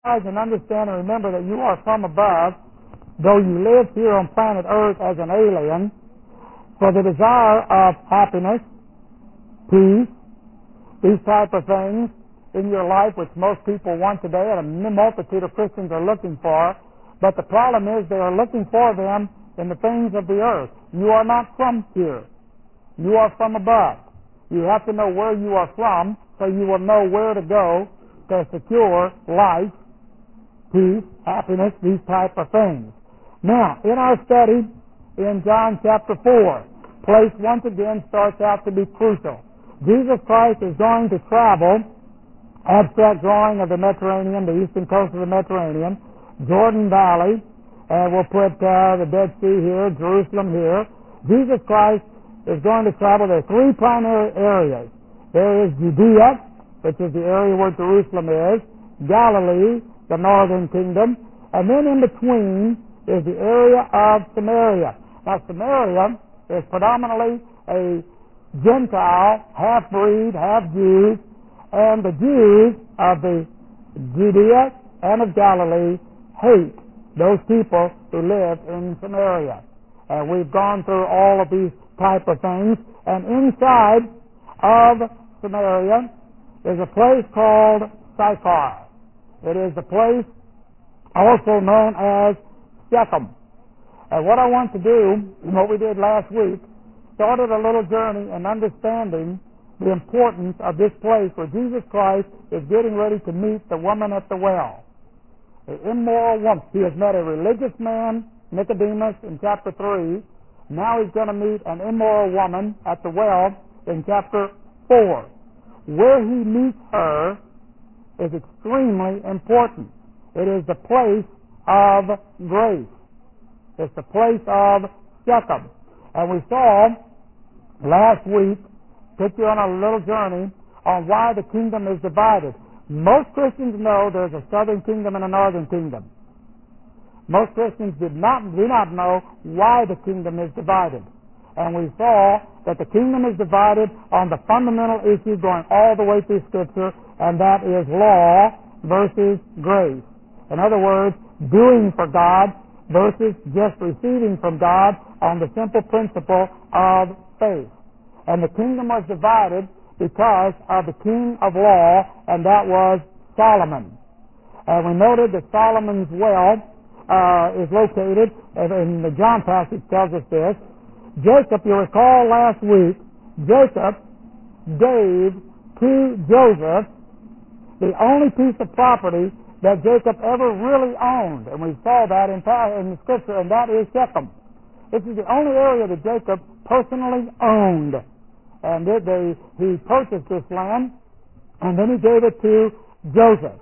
and understand and remember that you are from above, though you live here on planet Earth as an alien, for the desire of happiness, peace, these type of things in your life, which most people want today and a multitude of Christians are looking for. But the problem is they are looking for them in the things of the earth. You are not from here. You are from above. You have to know where you are from so you will know where to go to secure life, peace, happiness, these type of things. Now, in our study in John chapter 4, place once again starts out to be crucial. Jesus Christ is going to travel, abstract drawing of the Mediterranean, the eastern coast of the Mediterranean, Jordan Valley, and we'll put the Dead Sea here, Jerusalem here. Jesus Christ is going to travel. There are three primary areas. There is Judea, which is the area where Jerusalem is, Galilee, the northern kingdom, and then in between is the area of Samaria. Now, Samaria is predominantly a Gentile, half-breed, half-Jews, and the Jews of the Judea and of Galilee hate those people who live in Samaria. And we've gone through all of these type of things. And inside of Samaria is a place called Sychar. It is the place also known as Shechem. And what I want to do, what we did last week, started a little journey in understanding the importance of this place where Jesus Christ is getting ready to meet the woman at the well. The immoral woman. He has met a religious man, Nicodemus, in chapter 3. Now he's going to meet an immoral woman at the well in chapter 4. Where he meets her is extremely important. It is the place of grace. It's the place of Shechem. And we saw last week, took you on a little journey on why the kingdom is divided. Most Christians know there's a southern kingdom and a northern kingdom. Most Christians do not know why the kingdom is divided. And we saw that the kingdom is divided on the fundamental issue going all the way through Scripture, and that is law versus grace. In other words, doing for God versus just receiving from God on the simple principle of faith. And the kingdom was divided because of the king of law, and that was Solomon. And we noted that Solomon's well is located, and the John passage tells us this. Jacob, you recall last week, Jacob gave to Joseph the only piece of property that Jacob ever really owned. And we saw that in the Scripture, and that is Shechem. This is the only area that Jacob personally owned. And he purchased this land, and then he gave it to Joseph.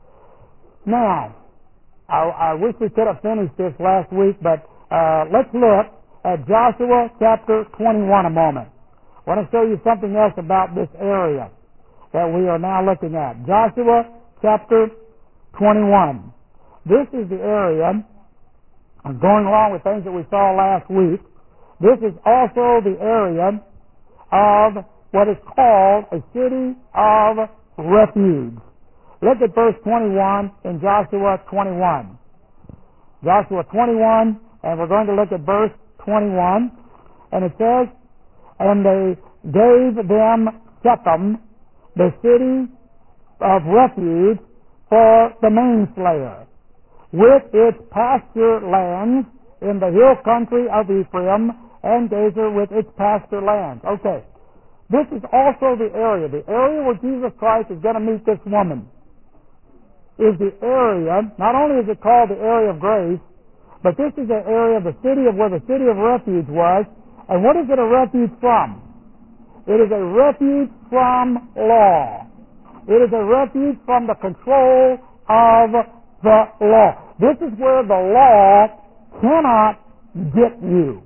Now, I wish we could have finished this last week, but let's look at Joshua chapter 21 a moment. I want to show you something else about this area that we are now looking at. Joshua chapter 21. This is the area, going along with things that we saw last week, this is also the area of what is called a city of refuge. Look at verse 21 in Joshua 21. Joshua 21, and we're going to look at verse 21. And it says, and they gave them Shechem, the city of refuge, for the manslayer, with its pasture lands in the hill country of Ephraim, and Gezer with its pasture lands. Okay. This is also the area where Jesus Christ is going to meet this woman. Is the area, not only is it called the area of grace, but this is the area of the city of where the city of refuge was. And what is it a refuge from? It is a refuge from law. It is a refuge from the control of the law. This is where the law cannot get you.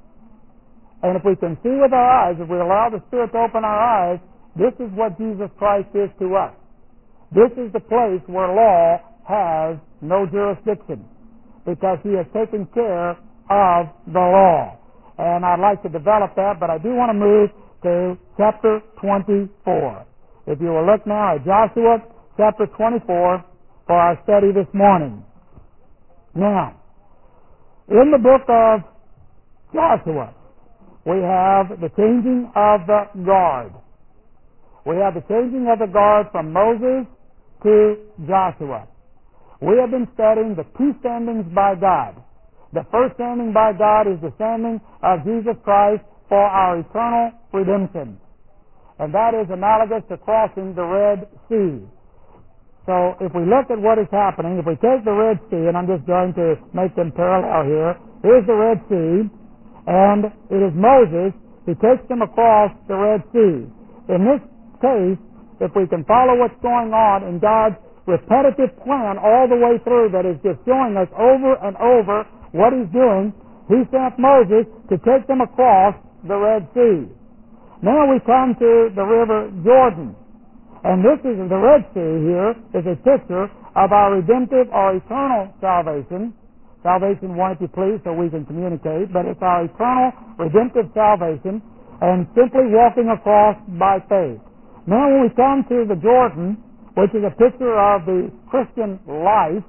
And if we can see with our eyes, if we allow the Spirit to open our eyes, this is what Jesus Christ is to us. This is the place where law has no jurisdiction, because He has taken care of the law. And I'd like to develop that, but I do want to move to chapter 24. If you will look now at Joshua chapter 24 for for our study this morning. Now, in the book of Joshua, we have the changing of the guard. We have the changing of the guard from Moses to Joshua. We have been studying the two standings by God. The first standing by God is the standing of Jesus Christ for our eternal redemption. And that is analogous to crossing the Red Sea. So if we look at what is happening, if we take the Red Sea, and I'm just going to make them parallel here, here's the Red Sea, and it is Moses who takes them across the Red Sea. In this case, if we can follow what's going on in God's repetitive plan all the way through that is just showing us over and over what He's doing, He sent Moses to take them across the Red Sea. Now we come to the river Jordan. And this is the Red Sea here is a picture of our redemptive or eternal salvation. Salvation, one, if you please, so we can communicate, but it's our eternal redemptive salvation and simply walking across by faith. Now when we come to the Jordan, which is a picture of the Christian life,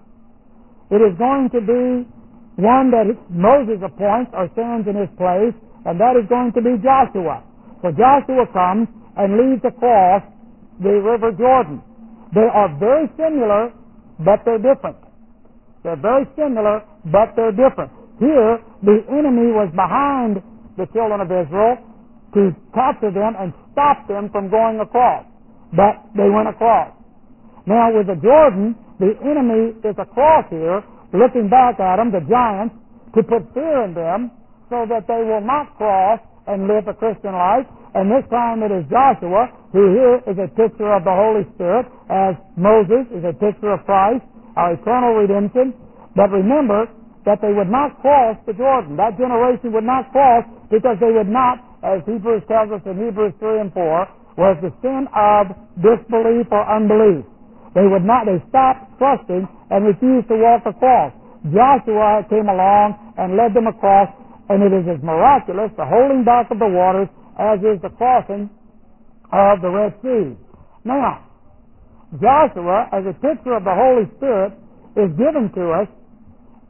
it is going to be one that Moses appoints or stands in his place, and that is going to be Joshua. So Joshua comes and leads across the river Jordan. They are very similar, but they're different. They're very similar, but they're different. Here, the enemy was behind the children of Israel to capture them and stop them from going across. But they went across. Now, with the Jordan, the enemy is across here, looking back at them, the giants, to put fear in them so that they will not cross and live a Christian life. And this time it is Joshua, who here is a picture of the Holy Spirit, as Moses is a picture of Christ, our eternal redemption. But remember that they would not cross the Jordan. That generation would not cross because they would not, as Hebrews tells us in Hebrews 3 and 4, was the sin of disbelief or unbelief. They would not, they stopped trusting and refused to walk across. Joshua came along and led them across, and it is as miraculous, the holding back of the waters, as is the crossing of the Red Sea. Now, Joshua, as a picture of the Holy Spirit, is given to us